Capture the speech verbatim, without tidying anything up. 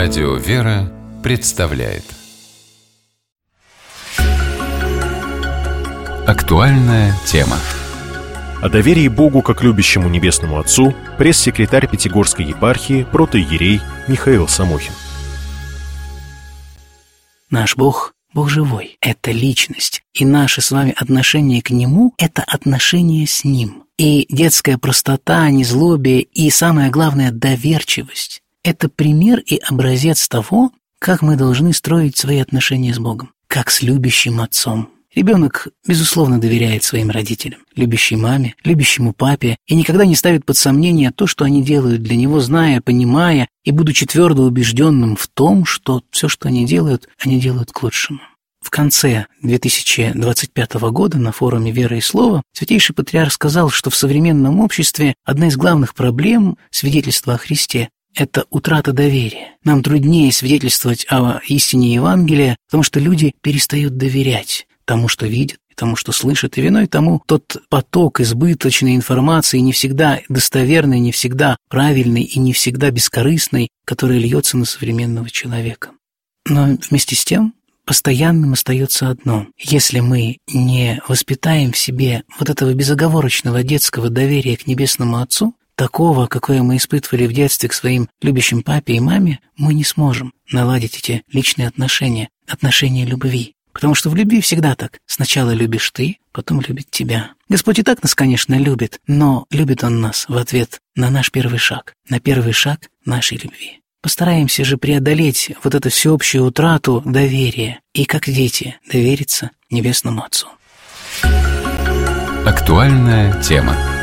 Радио «Вера» представляет актуальная тема. О доверии Богу как любящему Небесному Отцу пресс-секретарь Пятигорской епархии протоиерей Михаил Самохин. Наш Бог – Бог живой, это личность, и наше с вами отношение к Нему – это отношение с Ним. И детская простота, незлобие и, самое главное, доверчивость – это пример и образец того, как мы должны строить свои отношения с Богом, как с любящим Отцом. Ребенок, безусловно, доверяет своим родителям, любящей маме, любящему папе, и никогда не ставит под сомнение то, что они делают для него, зная, понимая и будучи твердо убежденным в том, что все, что они делают, они делают к лучшему. В конце две тысячи двадцать пятого года на форуме «Вера и Слово» Святейший Патриарх сказал, что в современном обществе одна из главных проблем свидетельства о Христе – это утрата доверия. Нам труднее свидетельствовать о истине Евангелия, потому что люди перестают доверять тому, что видят, тому, что слышат, и виной тому тот поток избыточной информации, не всегда достоверный, не всегда правильный и не всегда бескорыстный, который льется на современного человека. Но вместе с тем постоянным остается одно. Если мы не воспитаем в себе вот этого безоговорочного детского доверия к Небесному Отцу, такого, какое мы испытывали в детстве к своим любящим папе и маме, мы не сможем наладить эти личные отношения, отношения любви. Потому что в любви всегда так. Сначала любишь ты, потом любит тебя. Господь и так нас, конечно, любит, но любит Он нас в ответ на наш первый шаг, на первый шаг нашей любви. Постараемся же преодолеть вот эту всеобщую утрату доверия и, как дети, довериться Небесному Отцу. Актуальная тема.